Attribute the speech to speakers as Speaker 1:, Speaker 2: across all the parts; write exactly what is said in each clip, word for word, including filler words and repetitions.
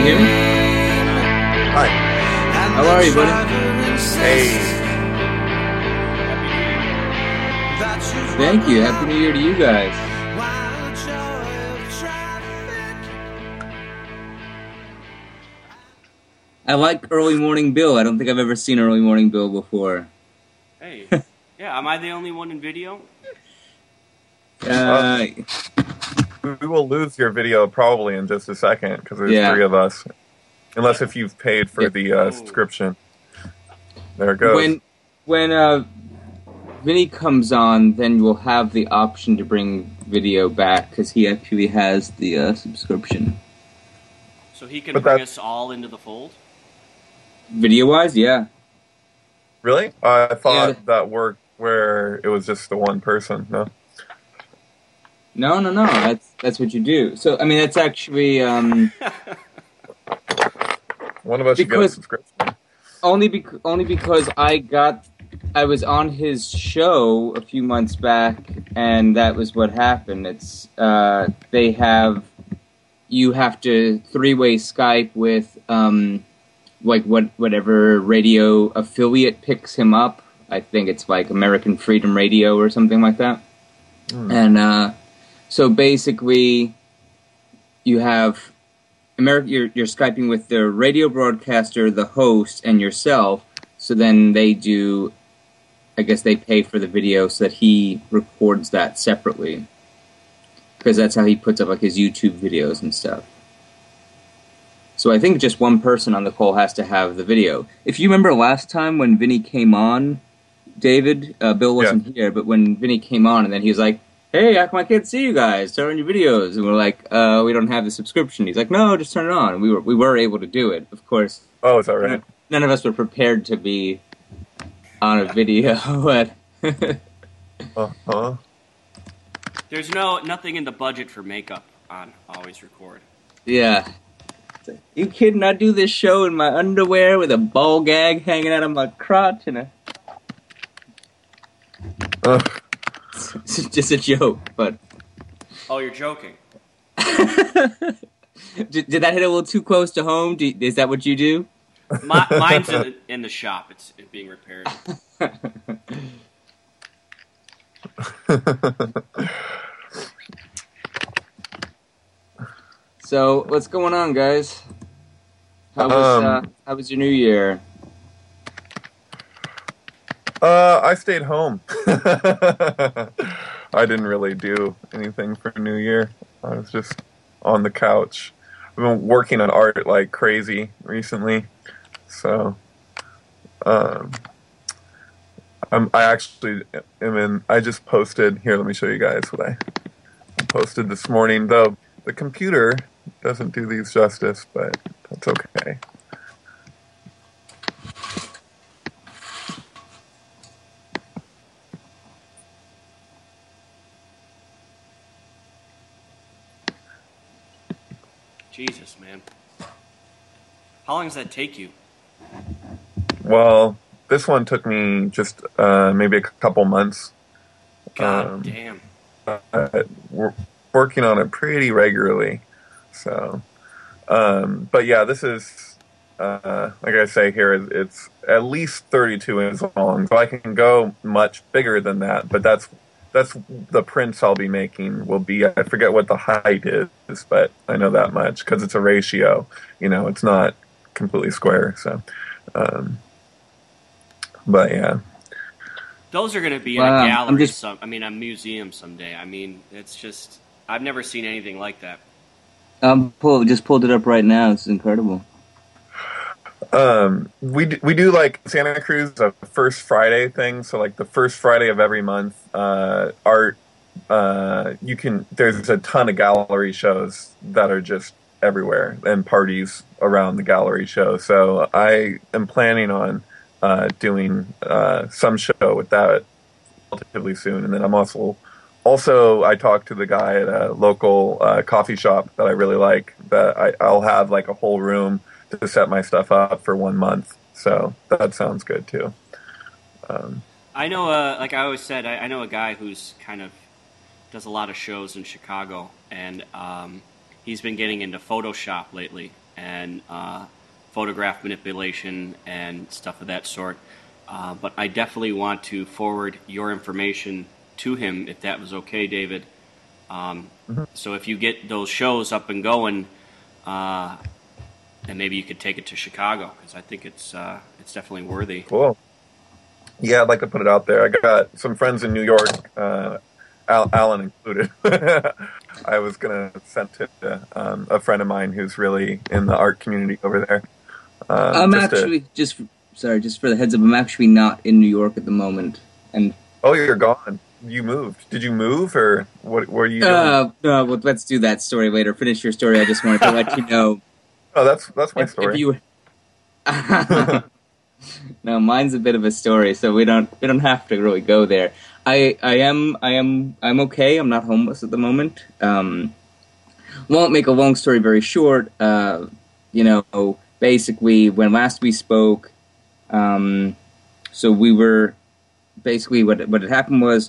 Speaker 1: you hear me?
Speaker 2: Hi.
Speaker 1: How are you, buddy?
Speaker 2: Hey.
Speaker 1: Thank you. Happy New Year to you guys. I like Early Morning Bill. I don't think I've ever seen Early Morning Bill before.
Speaker 3: Hey. Yeah, am I the only one in video?
Speaker 1: Uh,
Speaker 2: We will lose your video probably in just a second because there's
Speaker 1: Yeah.
Speaker 2: three of us. Unless if you've paid for
Speaker 1: Yeah.
Speaker 2: the uh,
Speaker 3: Oh.
Speaker 2: subscription. There it goes.
Speaker 1: when when uh, Vinny comes on, then we'll have the option to bring video back because he actually has the uh, subscription.
Speaker 3: So he can
Speaker 2: But
Speaker 3: bring
Speaker 2: that-
Speaker 3: us all into the fold?
Speaker 1: Video-wise, yeah.
Speaker 2: Really? Uh, I thought
Speaker 1: Yeah.
Speaker 2: that worked where it was just the one person. No?
Speaker 1: No, no, no. That's that's what you do. So, I mean, that's actually um,
Speaker 2: One of us should get a
Speaker 1: Because-
Speaker 2: subscription.
Speaker 1: only bec- only because I got I was on his show a few months back, and that was what happened. It's uh, they have you have to three-way Skype with um, like what whatever radio affiliate picks him up. I think it's like American Freedom Radio or something like that.
Speaker 2: Hmm.
Speaker 1: And uh, so basically, you have America. You're, you're skyping with the radio broadcaster, the host, and yourself. So then they do. I guess they pay for the video so that he records that separately, because that's how he puts up like his YouTube videos and stuff. So I think just one person on the call has to have the video. If you remember last time when Vinny came on, David, uh, Bill wasn't here, but when Vinny came on and then he was like, "Hey, how come I can't see you guys? Turn on your videos." And we're like, uh, we don't have the subscription. He's like, "No, just turn it on." And we were we were able to do it. Of course,
Speaker 2: Oh, is that right?
Speaker 1: none of us were prepared to be on a video, but
Speaker 2: Uh-huh.
Speaker 3: There's no nothing in the budget for makeup on Always Record.
Speaker 1: yeah. It's like, you kidding? I do this show in my underwear with a ball gag hanging out of my crotch and a...
Speaker 2: Ugh.
Speaker 1: It's just a joke, but...
Speaker 3: Oh, you're joking.
Speaker 1: did, did that hit a little too close to home? Do, is that what you do?
Speaker 3: My, mine's in the, in the shop. It's being repaired.
Speaker 1: So, what's going on, guys? How was,
Speaker 2: Um,
Speaker 1: uh, how was your new year?
Speaker 2: Uh, I stayed home. I didn't really do anything for New Year. I was just on the couch. I've been working on art like crazy recently. So, um, I'm, I actually am in, I just posted, here, let me show you guys what I posted this morning. Though the computer doesn't do these justice, but that's okay.
Speaker 3: Jesus, man. How long does that take you?
Speaker 2: Well, this one took me just uh, maybe a couple months.
Speaker 3: God
Speaker 2: Um,
Speaker 3: damn.
Speaker 2: Uh, we're working on it pretty regularly. So, um, but yeah, this is, uh, like I say here, it's- it's at least thirty-two inches long. So I can go much bigger than that, but that's that's the prints I'll be making will be, I forget what the height is, but I know that much because it's a ratio. You know, it's not completely square. So, um, but yeah.
Speaker 3: Those are going to be
Speaker 1: Wow,
Speaker 3: in a
Speaker 1: I'm
Speaker 3: gallery,
Speaker 1: just-
Speaker 3: some, I mean, a museum someday. I mean, it's just, I've never seen anything like that.
Speaker 1: Um, pull, just pulled it up right now. It's incredible.
Speaker 2: Um, we do, we do like Santa Cruz a first Friday thing. So like the first Friday of every month, uh, art. Uh, you can. There's a ton of gallery shows that are just everywhere and parties around the gallery show. So I am planning on uh, doing uh, some show with that relatively soon, and then I'm also also I talked to the guy at a local uh, coffee shop that I really like. That I, I'll have like a whole room to set my stuff up for one month. So that sounds good too. Um,
Speaker 3: I know, uh, like I always said, I, I know a guy who's kind of does a lot of shows in Chicago, and um, he's been getting into Photoshop lately. and uh, photograph manipulation and stuff of that sort. Uh, but I definitely want to forward your information to him, if that was okay, David. Um, mm-hmm. So if you get those shows up and going, uh, and maybe you could take it to Chicago, because I think it's uh, it's definitely worthy.
Speaker 2: Cool. Yeah, I'd like to put it out there. I got some friends in New York, uh, Al- Alan included. I was going to send it to um, a friend of mine who's really in the art community over there.
Speaker 1: Uh, I'm just actually, to... just sorry, just for the heads up, I'm actually not in New York at the moment. And
Speaker 2: Oh, you're gone. You moved. Did you move, or what were you doing?
Speaker 1: Uh, no, well, let's do that story later. Finish your story. I just wanted to let you know.
Speaker 2: Oh, that's that's my
Speaker 1: if,
Speaker 2: story.
Speaker 1: If you... No, mine's a bit of a story, so we don't we don't have to really go there. I I am I am I'm okay. I'm not homeless at the moment. Um, won't make a long story very short. Uh, you know, basically, when last we spoke, um, so we were basically what what had happened was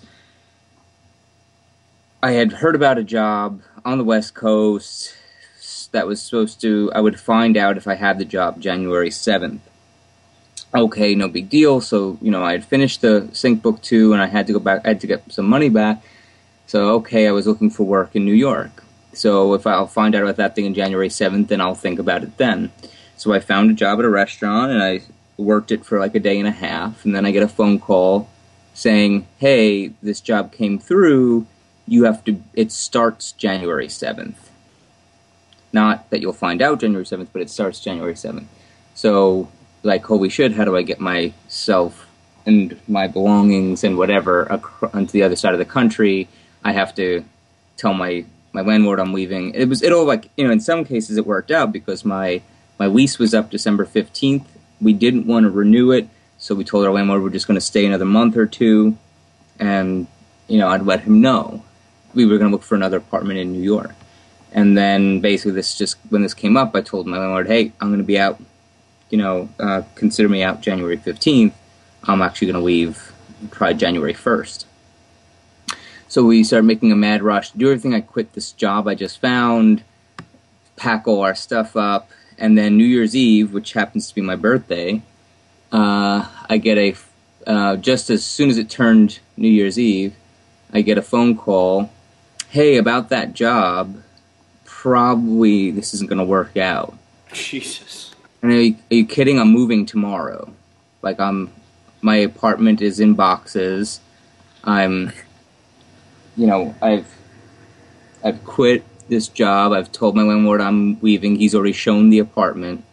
Speaker 1: I had heard about a job on the West Coast that was supposed to. I would find out if I had the job January seventh. Okay, no big deal. So, you know, I had finished the Sync Book two, and I had to go back. I had to get some money back. So, okay, I was looking for work in New York. So, if I'll find out about that thing on January seventh, then I'll think about it then. So, I found a job at a restaurant, and I worked it for like a day and a half. And then I get a phone call saying, hey, this job came through. You have to, it starts January seventh. Not that you'll find out January seventh, but it starts January seventh. So, like, holy shit, how do I get myself and my belongings and whatever ac- onto the other side of the country? I have to tell my, my landlord I'm leaving. It was, it all like, you know, in some cases it worked out because my, my lease was up December fifteenth. We didn't want to renew it, so we told our landlord we're just going to stay another month or two, and, you know, I'd let him know. We were going to look for another apartment in New York. And then basically this just, when this came up, I told my landlord, hey, I'm going to be out. You know, uh, consider me out January fifteenth. I'm actually going to leave probably January first. So we started making a mad rush to do everything. I quit this job I just found, pack all our stuff up, and then New Year's Eve, which happens to be my birthday, uh, I get a, uh, just as soon as it turned New Year's Eve, I get a phone call, hey, about that job, probably this isn't going to work out.
Speaker 3: Jesus.
Speaker 1: And are you, are you kidding? I'm moving tomorrow. Like, I'm, my apartment is in boxes. I'm, you know, I've, I've quit this job. I've told my landlord I'm leaving. He's already shown the apartment.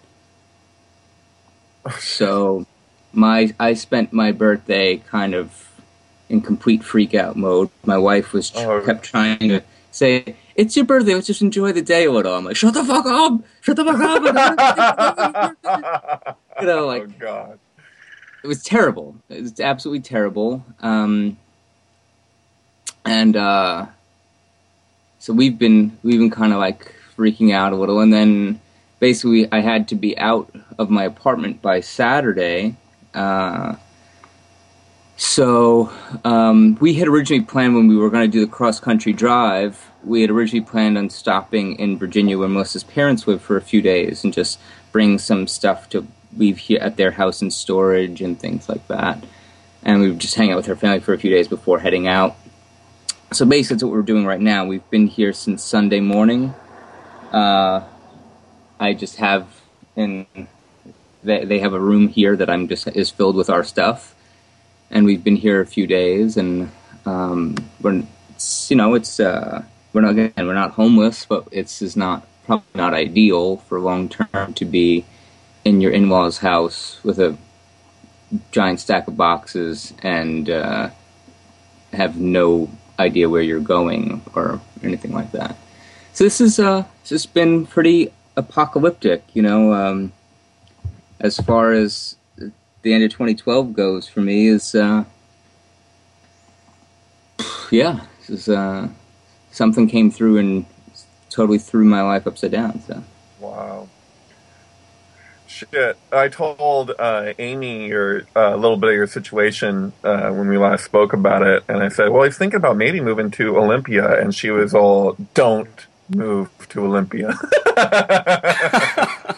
Speaker 1: So, my, I spent my birthday kind of in complete freak out mode. My wife was tr- oh. kept trying to say, it's your birthday, let's just enjoy the day a little. I'm like, shut the fuck up! Shut the fuck up! You know, like,
Speaker 2: oh, God.
Speaker 1: It was terrible. It was absolutely terrible. Um, and, uh, so we've been, we've been kind of like freaking out a little. And then basically I had to be out of my apartment by Saturday. Uh, so, um, we had originally planned when we were going to do the cross-country drive, we had originally planned on stopping in Virginia where Melissa's parents live for a few days and just bring some stuff to leave here at their house in storage and things like that. And we would just hang out with her family for a few days before heading out. So basically that's what we're doing right now. We've been here since Sunday morning. Uh, I just have, in they, they have a room here that I'm just is filled with our stuff. And we've been here a few days, and um, we're, it's, you know, it's uh, we're not again, we're not homeless, but it's is not probably not ideal for long term to be in your in-laws' house with a giant stack of boxes and uh, have no idea where you're going or anything like that. So this is uh, this has been pretty apocalyptic, you know, um, as far as the end of twenty twelve goes for me. Is uh, yeah, this is uh, something came through and totally threw my life upside down. So
Speaker 2: wow. Shit, I told uh, Amy your uh, a little bit of your situation uh, when we last spoke about it, and I said, well, I was thinking about maybe moving to Olympia, and she was all, don't move to Olympia.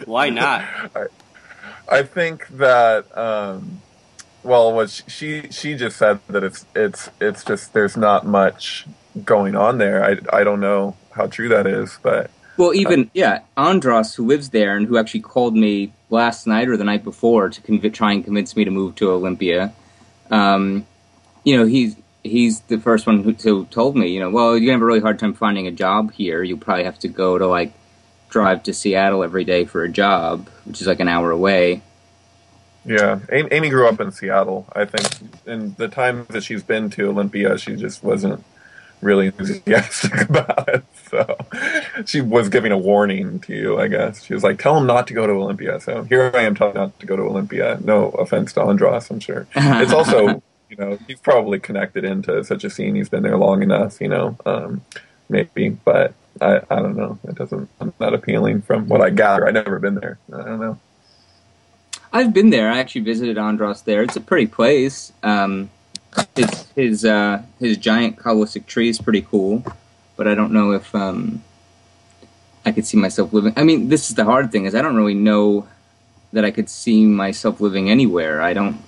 Speaker 3: Why not?
Speaker 2: I, I think that. Um, well, what she she just said that it's it's it's just there's not much going on there. I I don't know how true that is, but.
Speaker 1: Well, even, yeah, Andros, who lives there and who actually called me last night or the night before to conv- try and convince me to move to Olympia, um, you know, he's he's the first one who, who told me, you know, well, you're going to have a really hard time finding a job here. You'll probably have to go to, like, drive to Seattle every day for a job, which is like an hour away.
Speaker 2: Yeah, Amy grew up in Seattle. I think in the time that she's been to Olympia, she just wasn't really enthusiastic about it. So she was giving a warning to you, I guess. She was like, tell him not to go to Olympia. So here I am telling him not to go to Olympia. No offense to Andros, I'm sure. It's also, you know, he's probably connected into such a scene. He's been there long enough, you know, um, maybe. But I, I don't know. It doesn't, I'm not appealing from what I gather. I've never been there. I don't know.
Speaker 1: I've been there. I actually visited Andros there. It's a pretty place. Um, his his uh, his giant Kabbalistic tree is pretty cool, but I don't know if um, I could see myself living. I mean, this is the hard thing, is I don't really know that I could see myself living anywhere. I don't,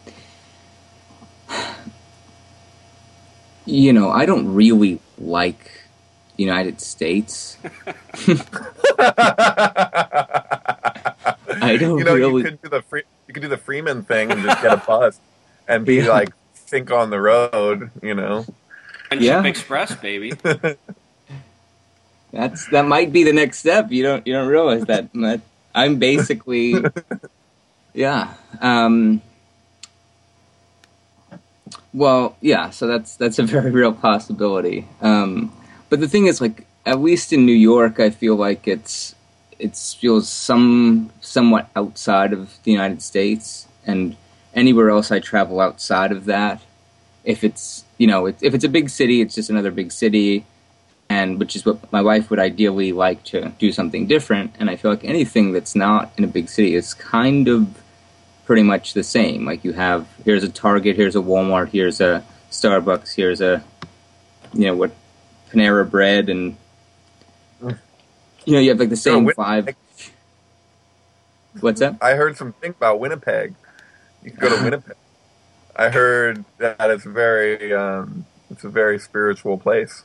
Speaker 1: you know, I don't really like the United States. I don't
Speaker 2: you know,
Speaker 1: really.
Speaker 2: you could do the free, you could do the Freeman thing and just get a bus and be
Speaker 1: Yeah.
Speaker 2: like think on the road, you know.
Speaker 3: Friendship
Speaker 1: Yeah.
Speaker 3: Express, baby.
Speaker 1: That's that might be the next step. You don't you don't realize that, that I'm basically, yeah. Um, well, yeah. So that's that's a very real possibility. Um, but the thing is, like, at least in New York, I feel like it's it feels some somewhat outside of the United States, and anywhere else I travel outside of that, if it's you know if it's a big city, it's just another big city. And which is what my wife would ideally like, to do something different. And I feel like anything that's not in a big city is kind of pretty much the same. Like, you have, here's a Target, here's a Walmart, here's a Starbucks, here's a, you know, what, Panera Bread, and, you know, you have like the same
Speaker 2: Win-
Speaker 1: five. What's that?
Speaker 2: I heard something about Winnipeg. You can go to Winnipeg. I heard that it's very, um, it's a very spiritual place.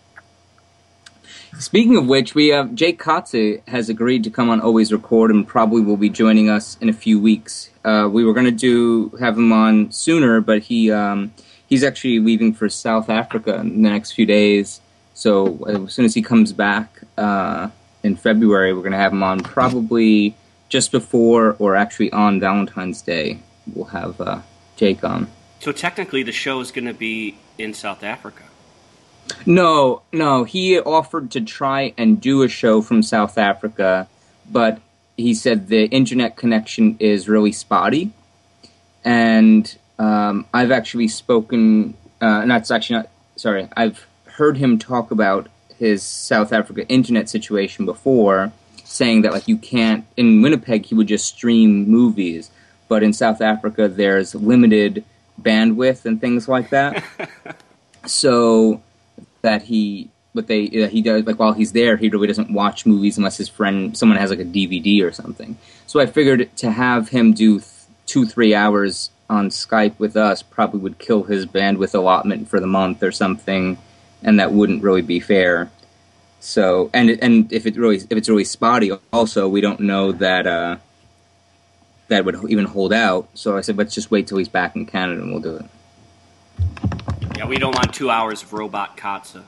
Speaker 1: Speaking of which, we have Jake Kotze has agreed to come on Always Record and probably will be joining us in a few weeks. Uh, we were going to do have him on sooner, but he um, he's actually leaving for South Africa in the next few days. So as soon as he comes back uh, in February, we're going to have him on probably just before or actually on Valentine's Day. We'll have uh, Jake on.
Speaker 3: So technically, the show is going to be in South Africa.
Speaker 1: No, no. He offered to try and do a show from South Africa, but he said the internet connection is really spotty. And um, I've actually spoken, uh, not actually not, sorry, I've heard him talk about his South Africa internet situation before, saying that, like, you can't, in Winnipeg he would just stream movies, but in South Africa there's limited bandwidth and things like that. So that he, but they, uh, he does, like, while he's there, he really doesn't watch movies unless his friend, someone has, like, a D V D or something. So I figured to have him do th- two, three hours on Skype with us probably would kill his bandwidth allotment for the month or something, and that wouldn't really be fair. So, and and if it really, if it's really spotty, also, we don't know that uh, that would even hold out. So I said, let's just wait till he's back in Canada and we'll do it.
Speaker 3: Yeah, we don't want two hours of Robot Kotze.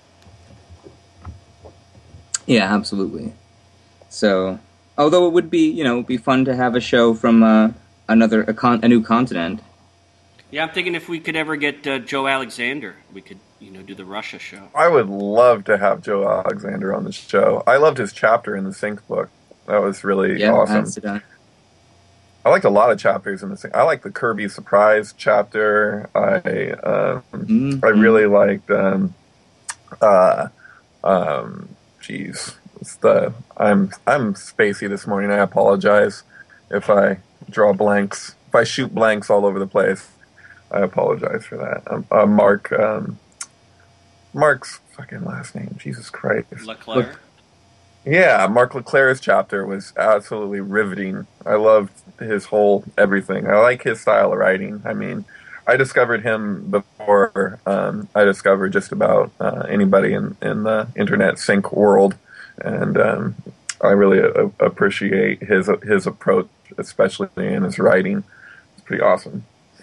Speaker 1: Yeah, absolutely. So, although it would be, you know, it'd be fun to have a show from uh, another a, con- a new continent.
Speaker 3: Yeah, I'm thinking if we could ever get uh, Joe Alexander, we could, you know, do the Russia show.
Speaker 2: I would love to have Joe Alexander on the show. I loved his chapter in the Sync book. That was really
Speaker 1: Yeah,
Speaker 2: awesome.
Speaker 1: that's done.
Speaker 2: I liked a lot of chapters in the Sync. I liked the Kirby Surprise chapter. I um,
Speaker 1: Mm-hmm.
Speaker 2: I really liked. Um, uh, um, geez, it's the I'm I'm spacey this morning. I apologize if I draw blanks. If I shoot blanks all over the place, I apologize for that. Um, uh, Mark, um, Mark's fucking last name. Jesus Christ.
Speaker 3: Leclerc.
Speaker 2: Yeah, Mark LeClair's chapter was absolutely riveting. I loved his whole everything. I like his style of writing. I mean, I discovered him before um, I discovered just about uh, anybody in, in the internet sync world, and um, I really uh, appreciate his his approach, especially in his writing. It's pretty awesome.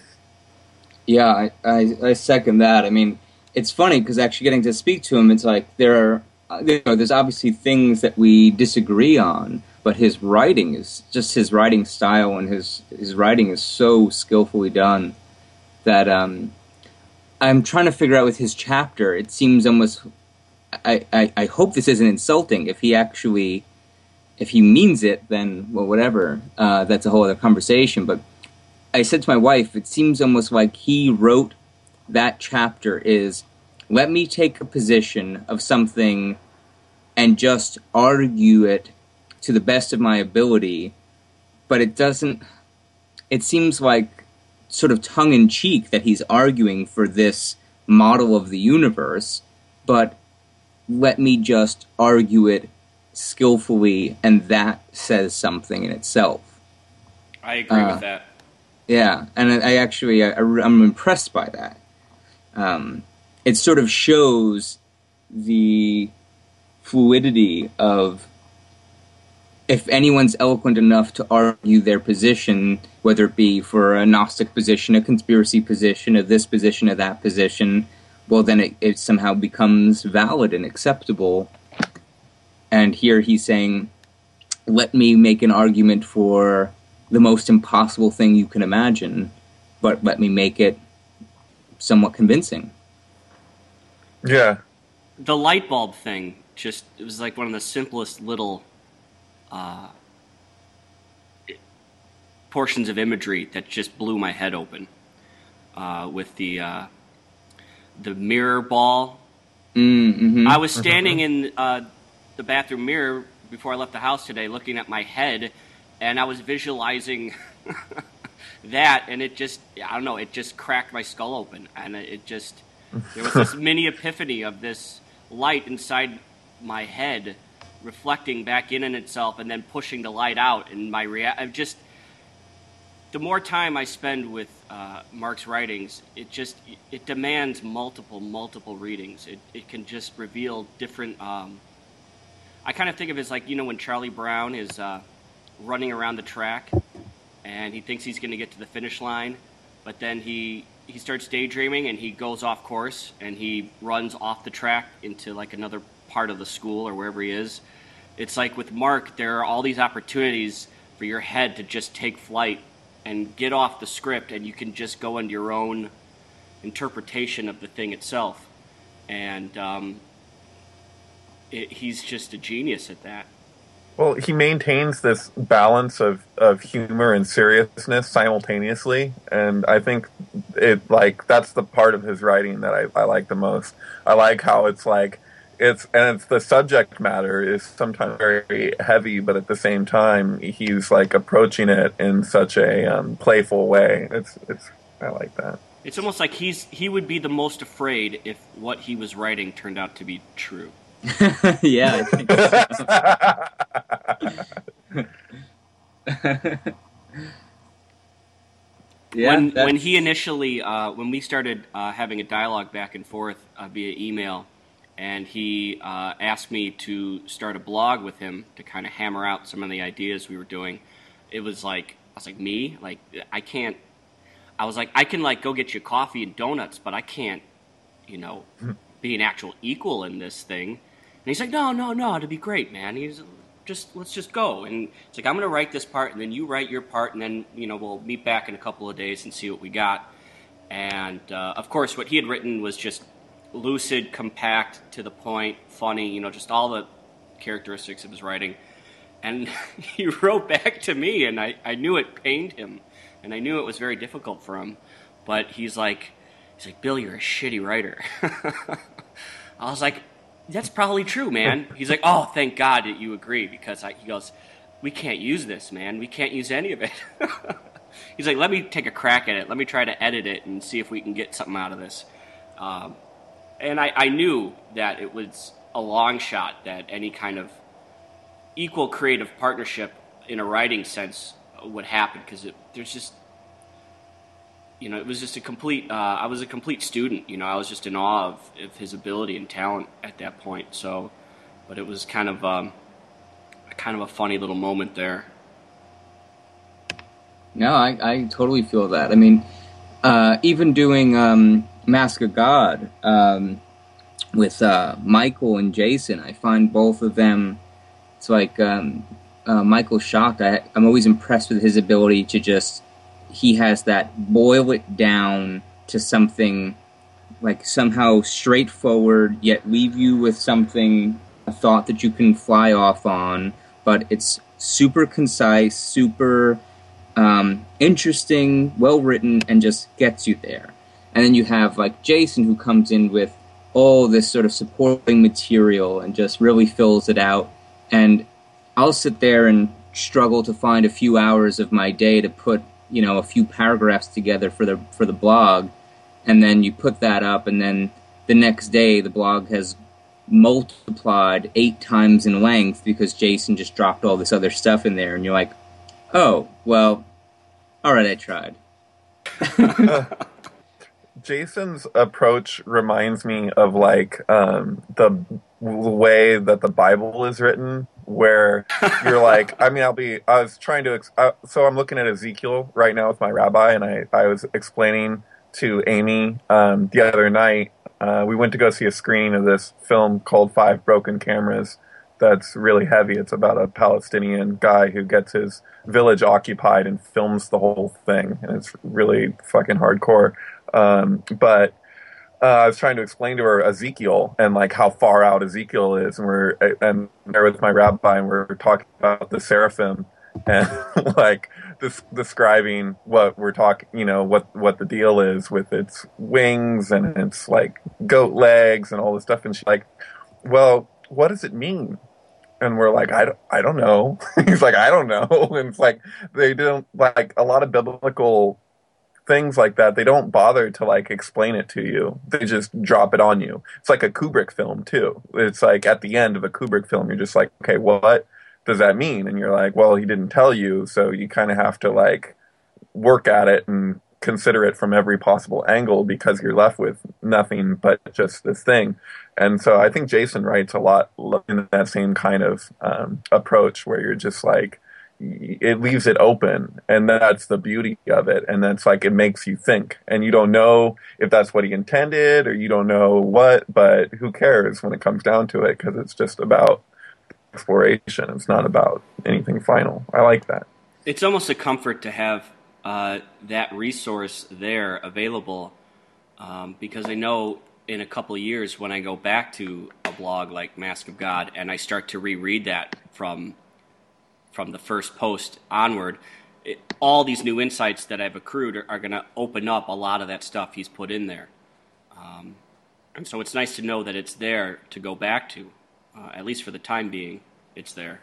Speaker 1: Yeah, I, I, I second that. I mean, it's funny because actually getting to speak to him, it's like there are, you know, there's obviously things that we disagree on, but his writing is just his writing style, and his his writing is so skillfully done that um, I'm trying to figure out with his chapter. It seems almost. I, I, I hope this isn't insulting. If he actually, if he means it, then well, whatever. Uh, that's a whole other conversation. But I said to my wife, it seems almost like he wrote that chapter is, let me take a position of something and just argue it to the best of my ability, but it doesn't, it seems like sort of tongue-in-cheek that he's arguing for this model of the universe, but let me just argue it skillfully, and that says something in itself.
Speaker 3: I agree uh, with that.
Speaker 1: Yeah, and I, I actually, I, I'm impressed by that. Um, it sort of shows the fluidity of if anyone's eloquent enough to argue their position, whether it be for a Gnostic position, a conspiracy position, a this position, or that position, well, then it, it somehow becomes valid and acceptable. And here he's saying, let me make an argument for the most impossible thing you can imagine, but let me make it somewhat convincing.
Speaker 2: Yeah.
Speaker 3: The light bulb thing, just, it was like one of the simplest little uh, portions of imagery that just blew my head open. Uh, with the uh, the mirror ball.
Speaker 1: Mm-hmm.
Speaker 3: I was standing in uh, the bathroom mirror before I left the house today looking at my head, and I was visualizing that, and it just, I don't know, it just cracked my skull open. And it just, there was this mini epiphany of this light inside my head reflecting back in on itself and then pushing the light out. And my rea- I've just, the more time I spend with uh, Mark's writings, it just, it demands multiple, multiple readings. It, it can just reveal different, um, I kind of think of it as like, you know, when Charlie Brown is uh, running around the track and he thinks he's going to get to the finish line, but then he, he starts daydreaming and he goes off course and he runs off the track into like another part of the school or wherever he is. It's like with Mark, there are all these opportunities for your head to just take flight and get off the script, and you can just go into your own interpretation of the thing itself. And um, it, he's just a genius at that.
Speaker 2: Well, he maintains this balance of, of humor and seriousness simultaneously, and I think it like that's the part of his writing that I, I like the most. I like how it's like it's and it's the subject matter is sometimes very heavy, but at the same time he's like approaching it in such a um, playful way. It's it's I like that.
Speaker 3: It's almost like he's he would be the most afraid if what he was writing turned out to be true.
Speaker 1: Yeah, I think so. Yeah,
Speaker 3: when when he initially uh, when we started uh, having a dialogue back and forth uh, via email, and he uh, asked me to start a blog with him to kind of hammer out some of the ideas we were doing, it was like I was like me like I can't. I was like I can like go get you coffee and donuts, but I can't, you know, be an actual equal in this thing. And he's like, no, no, no, it'd be great, man. He's just, let's just go. And it's like, I'm going to write this part, and then you write your part, and then, you know, we'll meet back in a couple of days and see what we got. And, uh, of course, what he had written was just lucid, compact, to the point, funny, you know, just all the characteristics of his writing. And he wrote back to me, and I, I knew it pained him, and I knew it was very difficult for him. But he's like, he's like, Bill, you're a shitty writer. I was like, that's probably true, man. He's like, oh, thank God that you agree, because I, he goes, we can't use this, man. We can't use any of it. He's like, let me take a crack at it. Let me try to edit it and see if we can get something out of this. Um, and I, I knew that it was a long shot that any kind of equal creative partnership in a writing sense would happen, because there's just, you know, it was just a complete, uh, I was a complete student, you know, I was just in awe of, of his ability and talent at that point. So, but it was kind of, um, kind of a funny little moment there.
Speaker 1: No, I, I totally feel that. I mean, uh, even doing um, Mask of God um, with uh, Michael and Jason, I find both of them, it's like um, uh, Michael Schacht, I, I'm always impressed with his ability to just, he has that boil it down to something like somehow straightforward, yet leave you with something, a thought that you can fly off on, but it's super concise, super... Um, interesting, well-written, and just gets you there. And then you have, like, Jason, who comes in with all this sort of supporting material and just really fills it out. And I'll sit there and struggle to find a few hours of my day to put, you know, a few paragraphs together for the for the blog. And then you put that up, and then the next day the blog has multiplied eight times in length because Jason just dropped all this other stuff in there. And you're like, oh, well, all right, I tried.
Speaker 2: Jason's approach reminds me of, like, um, the way that the Bible is written, where you're like, I mean, I'll be, I was trying to, uh, so I'm looking at Ezekiel right now with my rabbi, and I, I was explaining to Amy um, the other night, uh, we went to go see a screening of this film called Five Broken Cameras, that's really heavy. It's about a Palestinian guy who gets his village occupied and films the whole thing, and it's really fucking hardcore. Um, but uh, I was trying to explain to her Ezekiel and like how far out Ezekiel is, and we're and there with my rabbi, and we're talking about the seraphim and like this, describing what we're talking, you know, what what the deal is with its wings and its like goat legs and all this stuff, and she's like, well, what does it mean? And we're like, I don't, I don't know. He's like, I don't know. And it's like, they don't, like, a lot of biblical things like that, they don't bother to, like, explain it to you. They just drop it on you. It's like a Kubrick film, too. It's like, at the end of a Kubrick film, you're just like, okay, what does that mean? And you're like, well, he didn't tell you, so you kind of have to, like, work at it and consider it from every possible angle because you're left with nothing but just this thing. And so I think Jason writes a lot in that same kind of um, approach where you're just like, it leaves it open, and that's the beauty of it. And that's like, it makes you think, and you don't know if that's what he intended or you don't know what, but who cares when it comes down to it, because it's just about exploration. It's not about anything final. I like that.
Speaker 3: It's almost a comfort to have uh, that resource there available, um, because I know in a couple of years when I go back to a blog like Mask of God and I start to reread that from from the first post onward, it, all these new insights that I've accrued are, are going to open up a lot of that stuff he's put in there. Um, and so it's nice to know that it's there to go back to, uh, at least for the time being, it's there.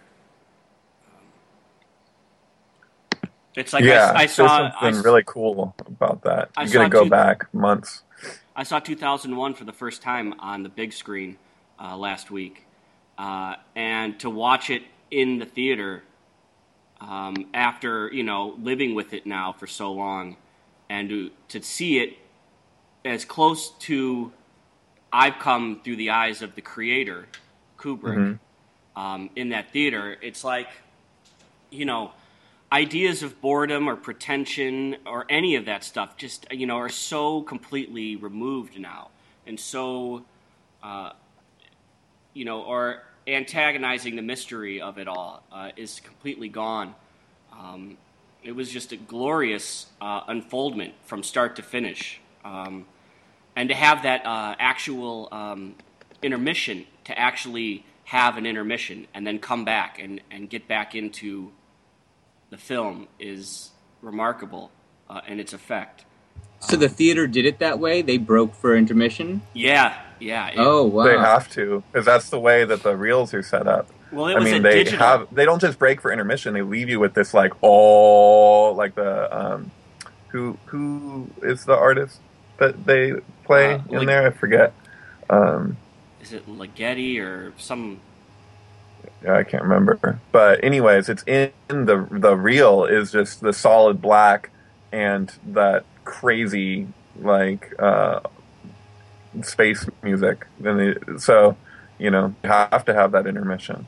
Speaker 3: Um, it's like
Speaker 2: yeah,
Speaker 3: I, I saw...
Speaker 2: there's something I, really cool about that.
Speaker 3: I
Speaker 2: You're going to go
Speaker 3: two,
Speaker 2: back months.
Speaker 3: I saw two thousand one for the first time on the big screen uh, last week. Uh, and to watch it in the theater um, after, you know, living with it now for so long, and to, to see it as close to I've come through the eyes of the creator, Kubrick, mm-hmm. um, in that theater, it's like, you know, ideas of boredom or pretension or any of that stuff just, you know, are so completely removed now, and so, uh, you know, or antagonizing the mystery of it all uh, is completely gone. Um, it was just a glorious uh, unfoldment from start to finish. Um, and to have that uh, actual um, intermission, to actually have an intermission and then come back and, and get back into the film is remarkable uh, in its effect.
Speaker 1: So the theater did it that way? They broke for intermission?
Speaker 3: Yeah, yeah. It,
Speaker 1: oh, wow.
Speaker 2: They have to, because that's the way that the reels are set up.
Speaker 3: Well, it
Speaker 2: I
Speaker 3: was
Speaker 2: mean,
Speaker 3: a
Speaker 2: they
Speaker 3: digital.
Speaker 2: have they don't just break for intermission; they leave you with this like all like the um, who who is the artist that they play
Speaker 3: uh,
Speaker 2: in
Speaker 3: like,
Speaker 2: there? I forget. Um,
Speaker 3: is it Ligeti or some?
Speaker 2: Yeah, I can't remember. But anyways, it's in the the reel is just the solid black and that crazy like uh, space music. Then they, so you know you have to have that intermission.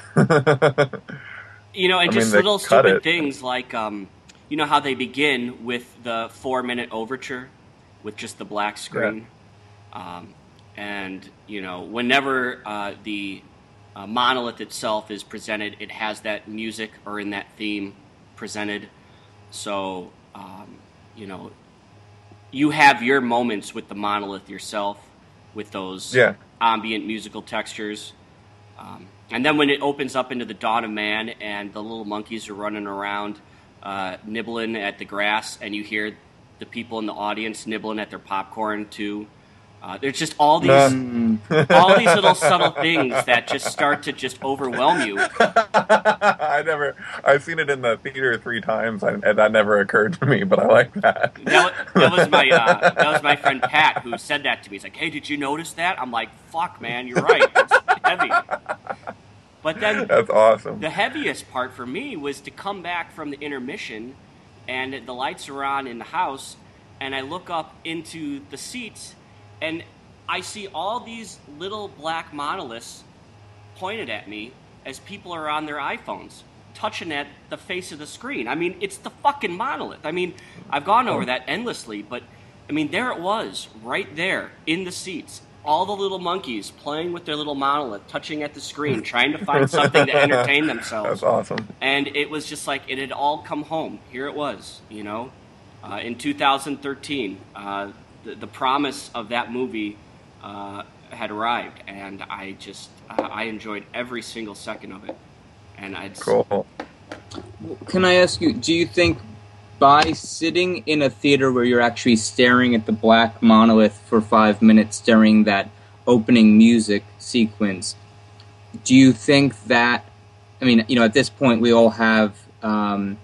Speaker 3: You know, and
Speaker 2: I
Speaker 3: just
Speaker 2: mean,
Speaker 3: little
Speaker 2: they cut
Speaker 3: stupid
Speaker 2: it.
Speaker 3: things like, um, you know how they begin with the four-minute overture with just the black screen?
Speaker 2: Yeah.
Speaker 3: Um, and, you know, whenever uh, the uh, monolith itself is presented, it has that music or in that theme presented. So, um, you know, you have your moments with the monolith yourself with those
Speaker 2: Yeah.
Speaker 3: ambient musical textures. Um, and then when it opens up into the dawn of man and the little monkeys are running around uh, nibbling at the grass, and you hear the people in the audience nibbling at their popcorn too. Uh, there's just all these
Speaker 1: Mm.
Speaker 3: all these little subtle things that just start to just overwhelm you.
Speaker 2: I never, I've seen it in the theater three times, and, and that never occurred to me. But I like that.
Speaker 3: That, that was my uh, that was my friend Pat who said that to me. He's like, "Hey, did you notice that?" I'm like, "Fuck, man, you're right. It's heavy." But then
Speaker 2: That's awesome.
Speaker 3: the heaviest part for me was to come back from the intermission, and the lights are on in the house, and I look up into the seats, and I see all these little black monoliths pointed at me as people are on their iPhones, touching at the face of the screen. I mean, it's the fucking monolith. I mean, I've gone over that endlessly, but, I mean, there it was, right there, in the seats. All the little monkeys playing with their little monolith, touching at the screen, trying to find something to entertain themselves.
Speaker 2: That's awesome.
Speaker 3: And it was just like, it had all come home. Here it was, you know. Uh, in two thousand thirteen, uh, the, the promise of that movie uh, had arrived, and I just, uh, I enjoyed every single second of it. And I'd
Speaker 2: Cool.
Speaker 1: Can I ask you, do you think by sitting in a theater where you're actually staring at the black monolith for five minutes during that opening music sequence, do you think that, I mean, you know, at this point we all have, um,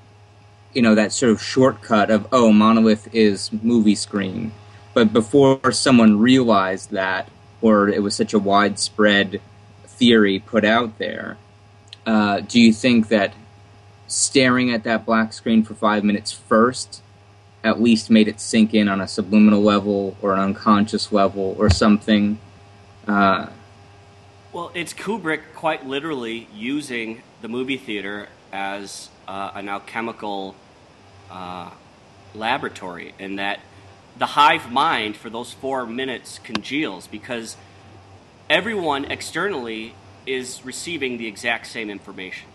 Speaker 1: you know, that sort of shortcut of, oh, monolith is movie screen. But before someone realized that, or it was such a widespread theory put out there, uh, do you think that staring at that black screen for five minutes first at least made it sink in on a subliminal level or an unconscious level or something? Uh,
Speaker 3: Well, it's Kubrick quite literally using the movie theater as uh, an alchemical uh, laboratory, in that the hive mind for those four minutes congeals because everyone externally is receiving the exact same information.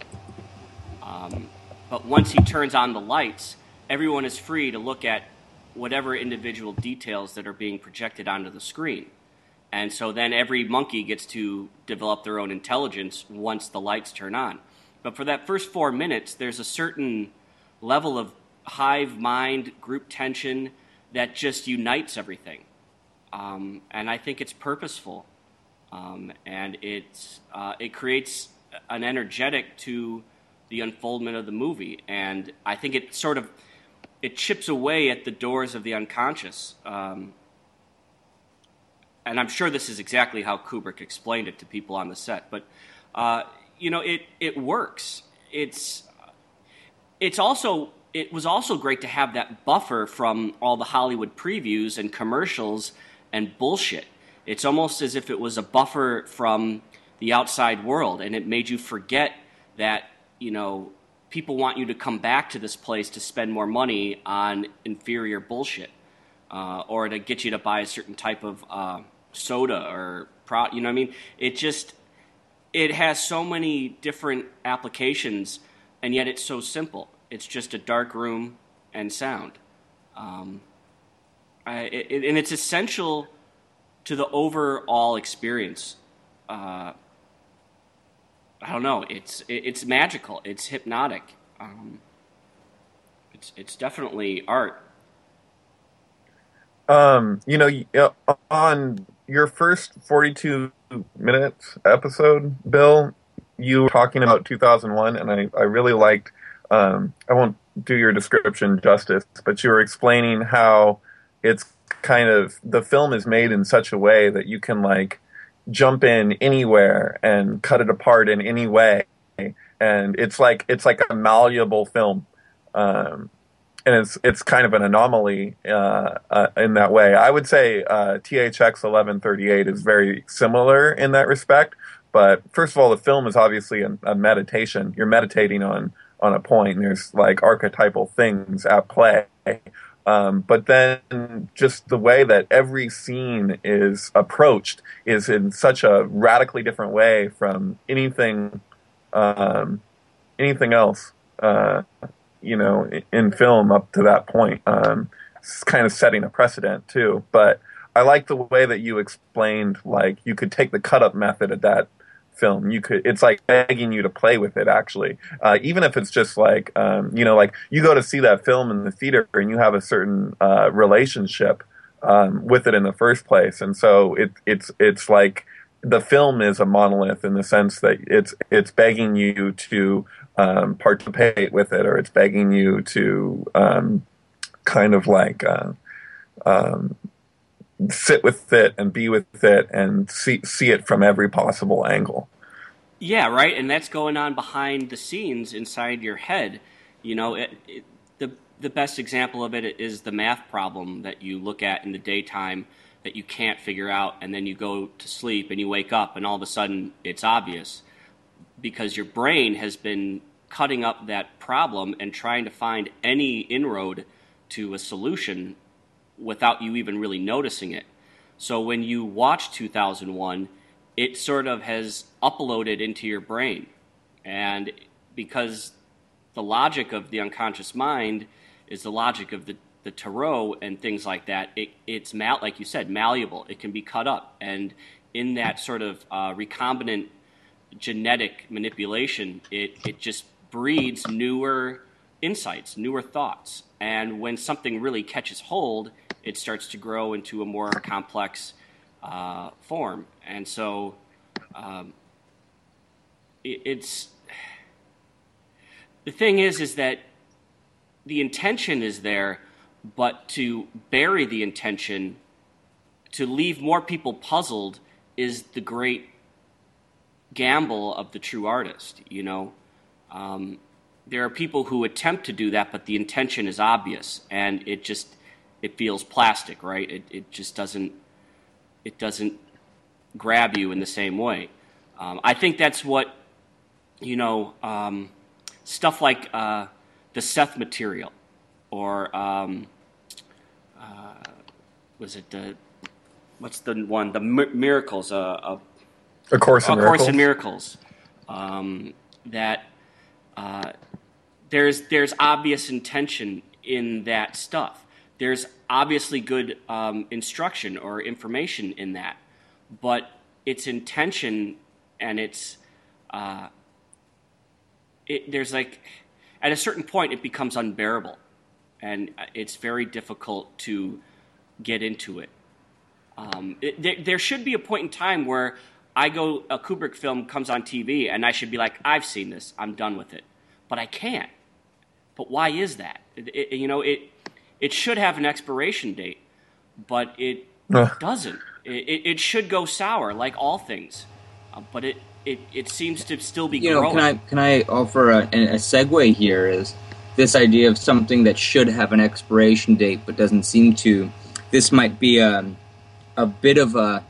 Speaker 3: Um, but once he turns on the lights, everyone is free to look at whatever individual details that are being projected onto the screen. And so then every monkey gets to develop their own intelligence once the lights turn on. But for that first four minutes, there's a certain level of hive mind, group tension that just unites everything. Um, and I think it's purposeful. Um, and it's, uh, it creates an energetic to the unfoldment of the movie. And I think it sort of, it chips away at the doors of the unconscious. Um, and I'm sure this is exactly how Kubrick explained it to people on the set. But, uh, you know, it, it works. It's, it's also, it was also great to have that buffer from all the Hollywood previews and commercials and bullshit. It's almost as if it was a buffer from the outside world, and it made you forget that, you know, people want you to come back to this place to spend more money on inferior bullshit, uh, or to get you to buy a certain type of uh, soda or, pro- you know what I mean? It just, it has so many different applications, and yet it's so simple. It's just a dark room and sound. Um, I, it, and it's essential to the overall experience. Uh, I don't know. It's it, it's magical. It's hypnotic. Um, it's it's definitely art.
Speaker 2: Um, you know, y- uh, on your first forty-two minutes episode, Bill, you were talking about two thousand one, and I, I really liked, um, I won't do your description justice, but you were explaining how it's kind of, the film is made in such a way that you can, like, jump in anywhere and cut it apart in any way. And it's like it's like a malleable film, um, and it's it's kind of an anomaly uh, uh, in that way. I would say uh, T H X eleven thirty-eight is very similar in that respect. But first of all, the film is obviously a, a meditation. You're meditating on on a point, and there's like archetypal things at play. Um, but then just the way that every scene is approached is in such a radically different way from anything. Um, anything else, uh, you know, in, in film up to that point. Um, it's kind of setting a precedent too. But I like the way that you explained, like, you could take the cut-up method of that film. You could, it's like begging you to play with it, actually. Uh, even if it's just like, um, you know, like you go to see that film in the theater and you have a certain uh, relationship um, with it in the first place. And so it, it's, it's like, the film is a monolith in the sense that it's it's begging you to um, participate with it, or it's begging you to um, kind of like uh, um, sit with it and be with it and see see it from every possible angle.
Speaker 3: Yeah, right, and that's going on behind the scenes inside your head. You know, it, it, the the best example of it is the math problem that you look at in the daytime that you can't figure out, and then you go to sleep and you wake up and all of a sudden it's obvious because your brain has been cutting up that problem and trying to find any inroad to a solution without you even really noticing it. So when you watch two thousand one, it sort of has uploaded into your brain. And because the logic of the unconscious mind is the logic of the the tarot and things like that, it, it's, mal- like you said, malleable. It can be cut up. And in that sort of uh, recombinant genetic manipulation, it, it just breeds newer insights, newer thoughts. And when something really catches hold, it starts to grow into a more complex uh, form. And so um, it, it's... The thing is, is that the intention is there, but to bury the intention, to leave more people puzzled, is the great gamble of the true artist, you know? Um, there are people who attempt to do that, but the intention is obvious, and it just, it feels plastic, right? It, it just doesn't, it doesn't grab you in the same way. Um, I think that's what, you know, um, stuff like uh, the Seth material, or um, uh, was it the what's the one the mi- miracles? Uh, uh,
Speaker 2: A Course in
Speaker 3: a
Speaker 2: Miracles.
Speaker 3: Course in Miracles. Um, that uh, there's there's obvious intention in that stuff. There's obviously good um, instruction or information in that, but its intention and its uh, it, there's like at a certain point it becomes unbearable. And it's very difficult to get into it. Um, it there, there should be a point in time where I go, a Kubrick film comes on T V, and I should be like, I've seen this, I'm done with it. But I can't. But why is that? It, it, you know, it it should have an expiration date, but it uh. doesn't. It, it should go sour, like all things. Uh, but it, it, it seems to still be
Speaker 1: you
Speaker 3: growing.
Speaker 1: Know, can I can I offer a, a segue here? Is this idea of something that should have an expiration date but doesn't seem to. This might be a, a bit of a,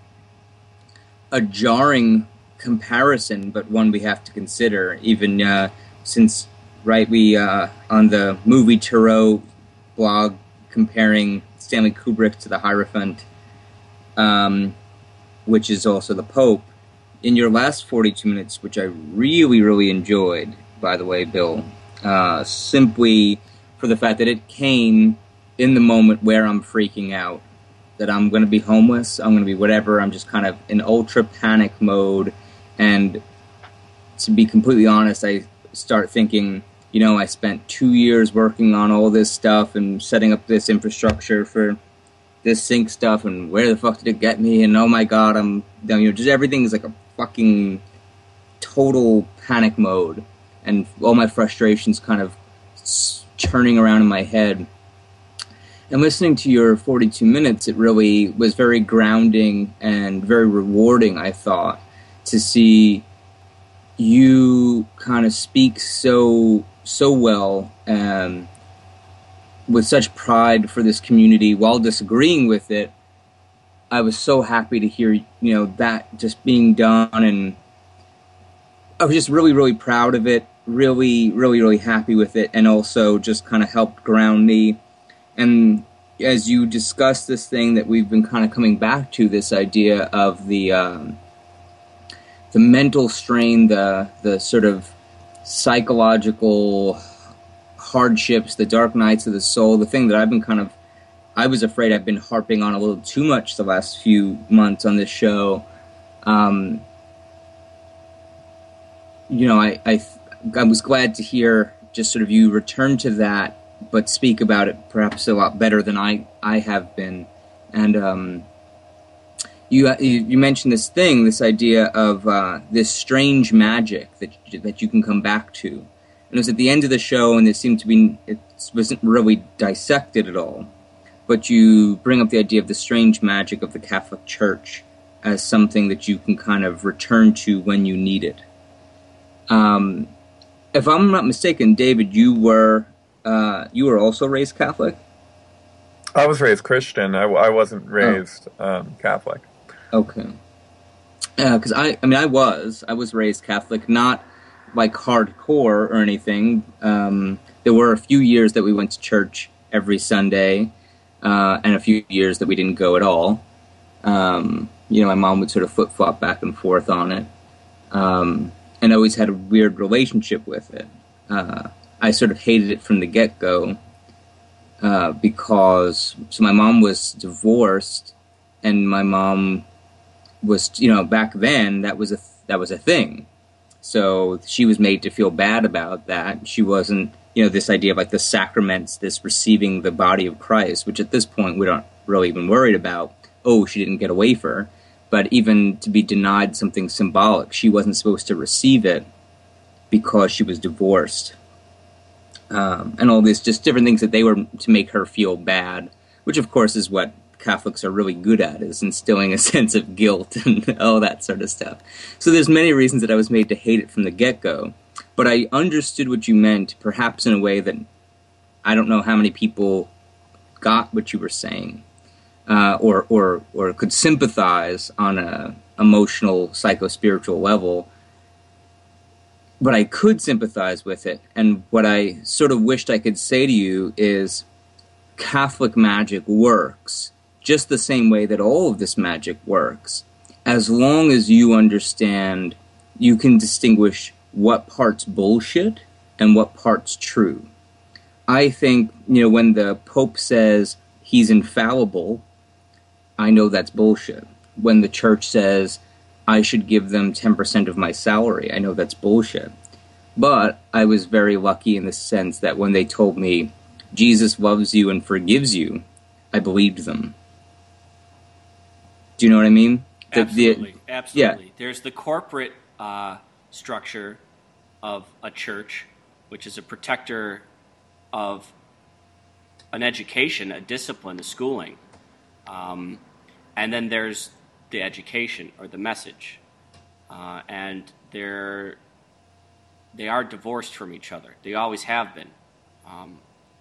Speaker 1: a jarring comparison, but one we have to consider, even uh, since, right, we, uh, on the Movie Tarot blog, comparing Stanley Kubrick to the Hierophant, um, which is also the Pope, in your last forty-two minutes, which I really, really enjoyed, by the way, Bill, Uh, simply for the fact that it came in the moment where I'm freaking out, that I'm going to be homeless, I'm going to be whatever, I'm just kind of in ultra panic mode, and to be completely honest, I start thinking, you know, I spent two years working on all this stuff and setting up this infrastructure for this sync stuff, and where the fuck did it get me, and oh my god, I'm, you know, just everything is like a fucking total panic mode. And all my frustrations kind of turning around in my head. And listening to your forty-two minutes, it really was very grounding and very rewarding, I thought, to see you kind of speak so so well and with such pride for this community while disagreeing with it. I was so happy to hear, you know, that just being done, and I was just really, really proud of it, really, really, really happy with it, and also just kind of helped ground me. And as you discuss this thing that we've been kind of coming back to, this idea of the um, the mental strain, the the sort of psychological hardships, the dark nights of the soul, the thing that I've been kind of, I was afraid I've been harping on a little too much the last few months on this show. Um, you know, I, I I was glad to hear just sort of you return to that, but speak about it perhaps a lot better than I, I have been. And um, you you mentioned this thing, this idea of uh, this strange magic that that you can come back to. And it was at the end of the show, and it seemed to be, it wasn't really dissected at all. But you bring up the idea of the strange magic of the Catholic Church as something that you can kind of return to when you need it. Um, if I'm not mistaken, David, you were... Uh, you were also raised Catholic?
Speaker 2: I was raised Christian. I, I wasn't raised oh. um, Catholic.
Speaker 1: Okay. Yeah, because I, I mean, I was. I was raised Catholic, not like hardcore or anything. Um, there were a few years that we went to church every Sunday, uh, and a few years that we didn't go at all. Um, you know, my mom would sort of flip-flop back and forth on it, um, and I always had a weird relationship with it. Uh I sort of hated it from the get-go uh, because, so my mom was divorced, and my mom was, you know, back then that was a that was a thing. So she was made to feel bad about that. She wasn't, you know, this idea of like the sacraments, this receiving the body of Christ, which at this point we don't really even worried about. Oh, she didn't get a wafer, but even to be denied something symbolic, she wasn't supposed to receive it because she was divorced. Um, and all these just different things that they were to make her feel bad, which of course is what Catholics are really good at, is instilling a sense of guilt and all that sort of stuff. So there's many reasons that I was made to hate it from the get-go, but I understood what you meant, perhaps in a way that I don't know how many people got what you were saying, uh, or or or could sympathize on a emotional, psycho-spiritual level. But I could sympathize with it, and what I sort of wished I could say to you is Catholic magic works just the same way that all of this magic works, as long as you understand, you can distinguish what part's bullshit and what part's true. I think, you know, when the Pope says he's infallible, I know that's bullshit. When the church says I should give them ten percent of my salary, I know that's bullshit. But I was very lucky in the sense that when they told me Jesus loves you and forgives you, I believed them. Do you know what I mean?
Speaker 3: Absolutely, the, absolutely. Yeah. There's the corporate uh, structure of a church, which is a protector of an education, a discipline, a schooling. Um, and then there's the education or the message. Uh, and they're, they are divorced from each other. They always have been. Um,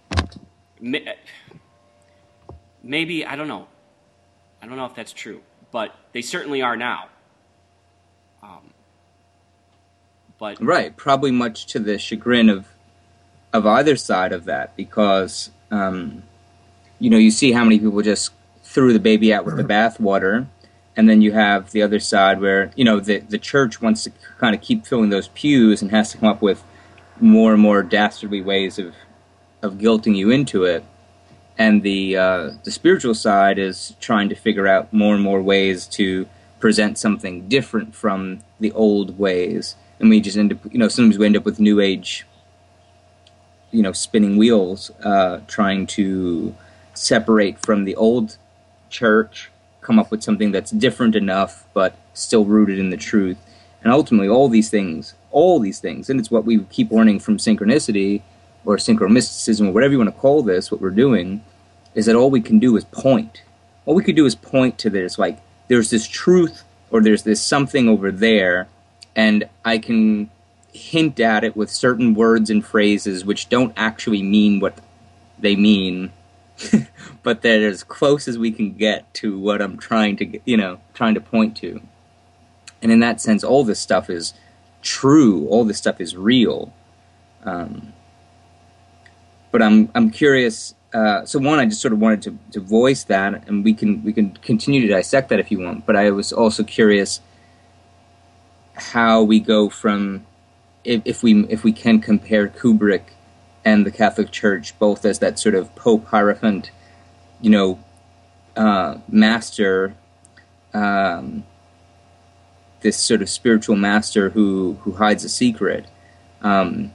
Speaker 3: maybe, I don't know. I don't know if that's true, but they certainly are now. Um, but
Speaker 1: right, probably much to the chagrin of of either side of that, because um, you know, you see how many people just threw the baby out with the bathwater, and then you have the other side where, you know, the the church wants to kind of keep filling those pews and has to come up with more and more dastardly ways of of guilting you into it. And the uh, the spiritual side is trying to figure out more and more ways to present something different from the old ways. And we just end up, you know, sometimes we end up with New Age, you know, spinning wheels, uh, trying to separate from the old church, come up with something that's different enough, but still rooted in the truth. And ultimately, all these things, all these things, and it's what we keep learning from synchronicity, or synchromysticism, or whatever you want to call this, what we're doing, is that all we can do is point. All we could do is point to this, like, there's this truth, or there's this something over there, and I can hint at it with certain words and phrases which don't actually mean what they mean, but they're as close as we can get to what I'm trying to get, you know, trying to point to. And in that sense, all this stuff is true. All this stuff is real. Um, but I'm I'm curious. Uh, so one, I just sort of wanted to, to voice that, and we can we can continue to dissect that if you want. But I was also curious how we go from if, if we if we can compare Kubrick and the Catholic Church both as that sort of Pope Hierophant, you know, uh, master, um, this sort of spiritual master who who hides a secret. Um,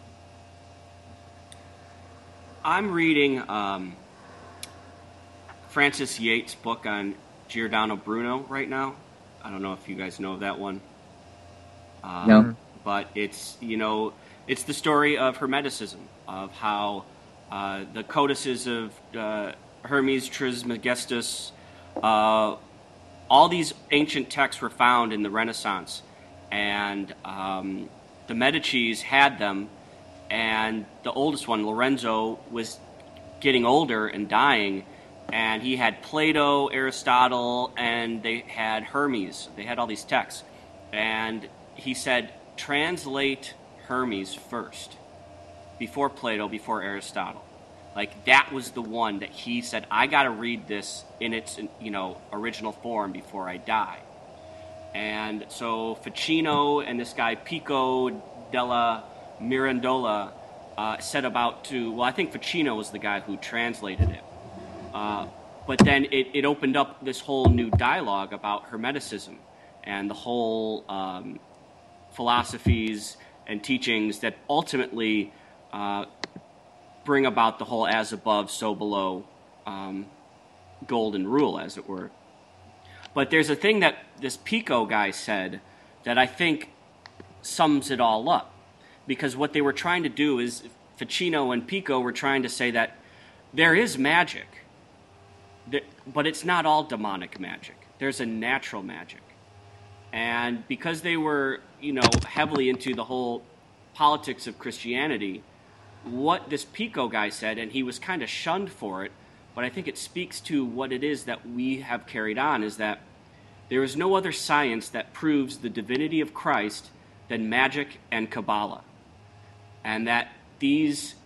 Speaker 3: I'm reading um, Francis Yates' book on Giordano Bruno right now. I don't know if you guys know that one. Um,
Speaker 1: no.
Speaker 3: But it's, you know, it's the story of Hermeticism, of how uh, the codices of uh, Hermes Trismegistus, uh, all these ancient texts were found in the Renaissance, and um, the Medicis had them. And the oldest one, Lorenzo, was getting older and dying, and he had Plato, Aristotle, and they had Hermes. They had all these texts. And he said, translate Hermes first, before Plato, before Aristotle. Like, that was the one that he said, I got to read this in its, you know, original form before I die. And so Ficino and this guy Pico della Mirandola uh, set about to, well, I think Ficino was the guy who translated it. Uh, but then it, it opened up this whole new dialogue about Hermeticism and the whole um, philosophies and teachings that ultimately uh, bring about the whole as above, so below um, golden rule, as it were. But there's a thing that this Pico guy said that I think sums it all up. Because what they were trying to do is, Ficino and Pico were trying to say that there is magic, but it's not all demonic magic. There's a natural magic. And because they were, you know, heavily into the whole politics of Christianity, what this Pico guy said, and he was kind of shunned for it, but I think it speaks to what it is that we have carried on, is that there is no other science that proves the divinity of Christ than magic and Kabbalah. And that these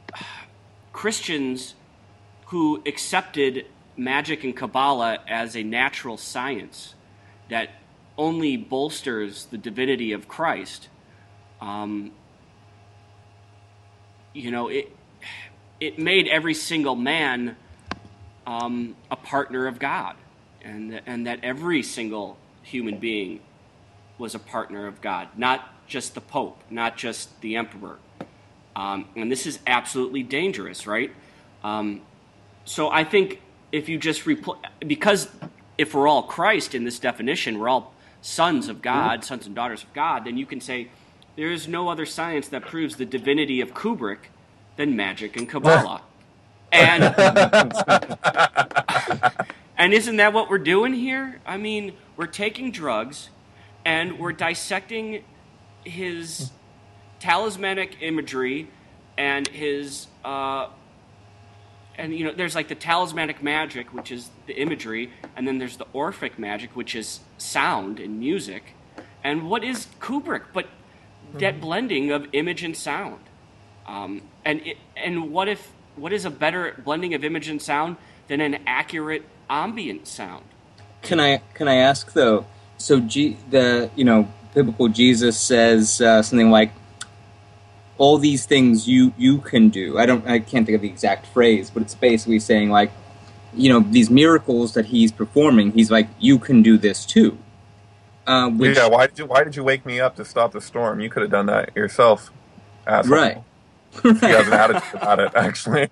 Speaker 3: Christians who accepted magic and Kabbalah as a natural science that only bolsters the divinity of Christ, um, you know, it it made every single man um, a partner of God, and and that every single human being was a partner of God, not just the Pope, not just the Emperor. Um, and this is absolutely dangerous, right? Um, so I think if you just repl- because if we're all Christ in this definition, we're all sons of God, sons and daughters of God, then you can say there is no other science that proves the divinity of Kubrick than magic and Kabbalah. and and isn't that what we're doing here? I mean, we're taking drugs and we're dissecting his talismanic imagery and his uh, and you know there's like the talismanic magic, which is the imagery, and then there's the Orphic magic, which is sound and music. And what is Kubrick but that blending of image and sound? Um, and it, and what if what is a better blending of image and sound than an accurate ambient sound?
Speaker 1: Can I can I ask though? So G, the you know biblical Jesus says uh, something like, all these things you, you can do. I don't I can't think of the exact phrase, but it's basically saying like, you know, these miracles that he's performing, he's like, you can do this too. Uh, which,
Speaker 2: yeah, why did you why did you wake me up to stop the storm? You could have done that yourself, asshole.
Speaker 1: Right.
Speaker 2: He has an attitude about it, actually.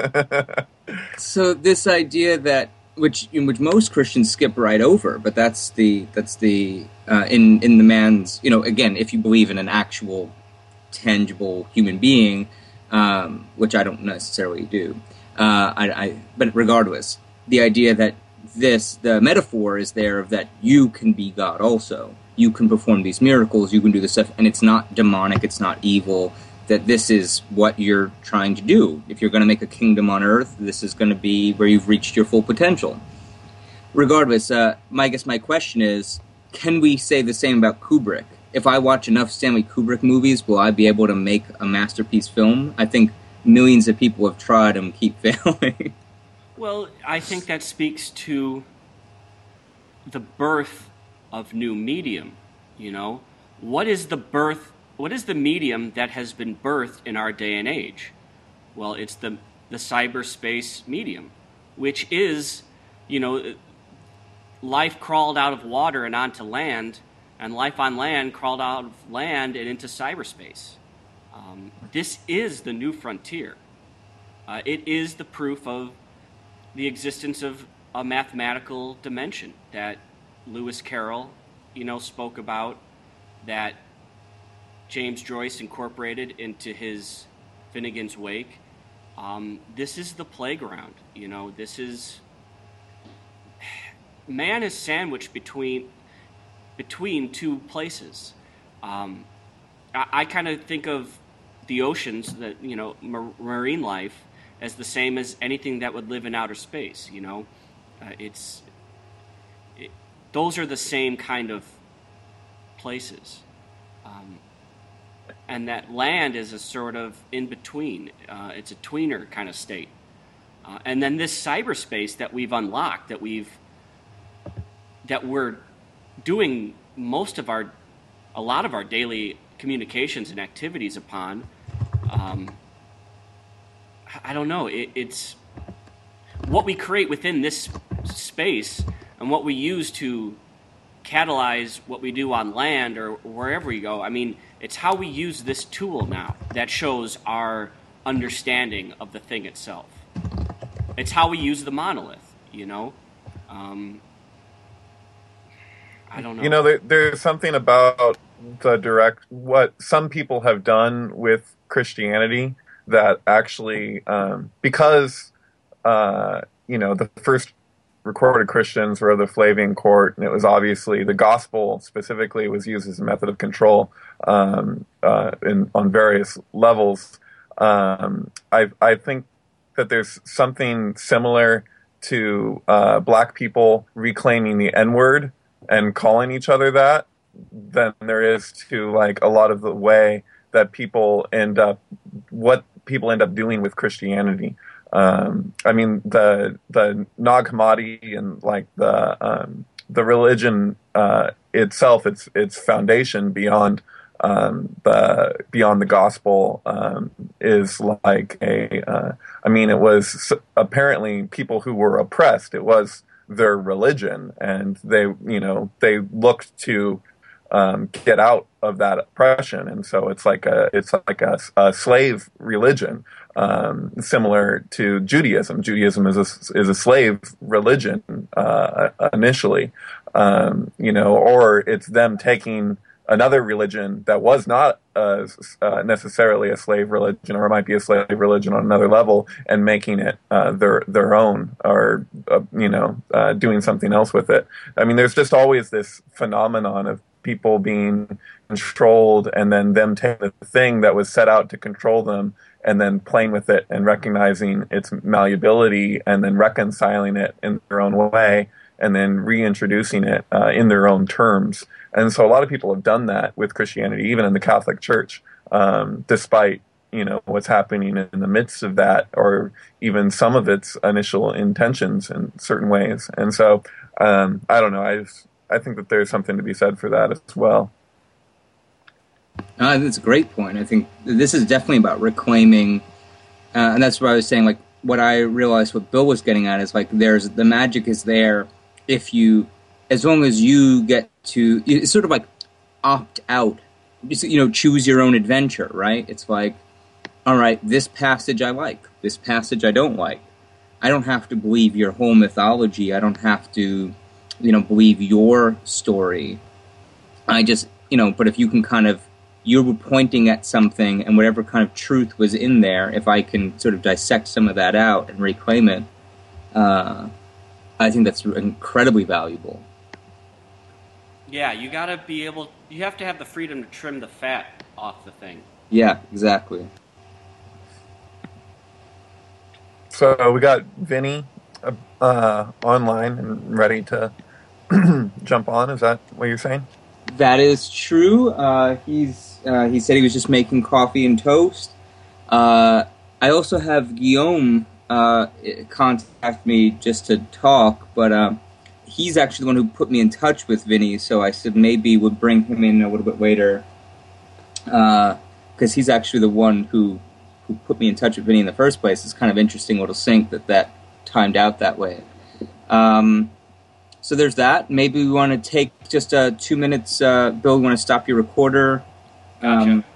Speaker 1: So this idea that which in which most Christians skip right over, but that's the that's the uh, in in the man's, you know, again, if you believe in an actual tangible human being, um, which I don't necessarily do. Uh, I, I, but regardless, the idea that this, the metaphor is there of that you can be God also. You can perform these miracles, you can do this stuff, and it's not demonic, it's not evil, that this is what you're trying to do. If you're going to make a kingdom on earth, this is going to be where you've reached your full potential. Regardless, uh, my, I guess my question is, can we say the same about Kubrick? If I watch enough Stanley Kubrick movies, will I be able to make a masterpiece film? I think millions of people have tried and keep failing.
Speaker 3: Well, I think that speaks to the birth of new medium, you know? What is the birth, what is the medium that has been birthed in our day and age? Well, it's the, the cyberspace medium, which is, you know, life crawled out of water and onto land, and life on land crawled out of land and into cyberspace. Um, this is the new frontier. Uh, it is the proof of the existence of a mathematical dimension that Lewis Carroll, you know, spoke about, that James Joyce incorporated into his Finnegan's Wake. Um, this is the playground, you know, this is... Man is sandwiched between between two places. Um, I, I kind of think of the oceans, that you know, mar- marine life, as the same as anything that would live in outer space. You know, uh, it's it, those are the same kind of places, um, and that land is a sort of in between. Uh, it's a tweener kind of state, uh, and then this cyberspace that we've unlocked, that we've that we're doing most of our, a lot of our daily communications and activities upon, um, I don't know, it, it's what we create within this space and what we use to catalyze what we do on land or wherever we go. I mean, it's how we use this tool now that shows our understanding of the thing itself. It's how we use the monolith, you know? Um, I don't know.
Speaker 2: You know, there, there's something about the direct, what some people have done with Christianity that actually, um, because, uh, you know, the first recorded Christians were the Flavian court, and it was obviously the gospel specifically was used as a method of control um, uh, in, on various levels. Um, I, I think that there's something similar to uh, black people reclaiming the N-word and calling each other that than there is to like a lot of the way that people end up, what people end up doing with Christianity. Um, I mean, the the Nag Hammadi and like the um, the religion uh, itself, its its foundation beyond um, the beyond the gospel um, is like a. Uh, I mean, it was apparently people who were oppressed. It was their religion, and they, you know, they looked to um, get out of that oppression, and so it's like a it's like a, a slave religion, um, similar to Judaism. Judaism is a is a slave religion uh, initially, um, you know, or it's them taking another religion that was not uh, uh, necessarily a slave religion, or it might be a slave religion on another level, and making it uh, their their own, or uh, you know, uh, doing something else with it. I mean, there's just always this phenomenon of people being controlled, and then them taking the thing that was set out to control them, and then playing with it and recognizing its malleability, and then reconciling it in their own way, and then reintroducing it uh, in their own terms. And so a lot of people have done that with Christianity, even in the Catholic Church, um, despite, you know, what's happening in the midst of that, or even some of its initial intentions in certain ways. And so, um, I don't know, I just, I think that there's something to be said for that as well.
Speaker 1: Uh, that's a great point. I think this is definitely about reclaiming, uh, and that's what I was saying, like, what I realized what Bill was getting at is, like, there's, the magic is there if you, as long as you get to, it's sort of like opt out, you know, choose your own adventure, right? It's like, all right, this passage I like, this passage I don't like. I don't have to believe your whole mythology. I don't have to, you know, believe your story. I just, you know, but if you can kind of you were pointing at something, and whatever kind of truth was in there, if I can sort of dissect some of that out and reclaim it, uh, I think that's incredibly valuable.
Speaker 3: Yeah, you got to be able, you have to have the freedom to trim the fat off the thing.
Speaker 1: Yeah, exactly.
Speaker 2: So we got Vinny uh, uh, online and ready to jump on. Is that what you're saying?
Speaker 1: That is true. Uh, he's uh, he said he was just making coffee and toast. Uh, I also have Guillaume uh, contact me just to talk, but uh, he's actually the one who put me in touch with Vinny. So I said maybe we'd bring him in a little bit later, because uh, he's actually the one who who put me in touch with Vinny in the first place. It's kind of interesting little sync that that timed out that way. Um, So there's that. Maybe we want to take just uh, two minutes. Uh, Bill, you want to stop your recorder?
Speaker 3: Gotcha.
Speaker 1: Um,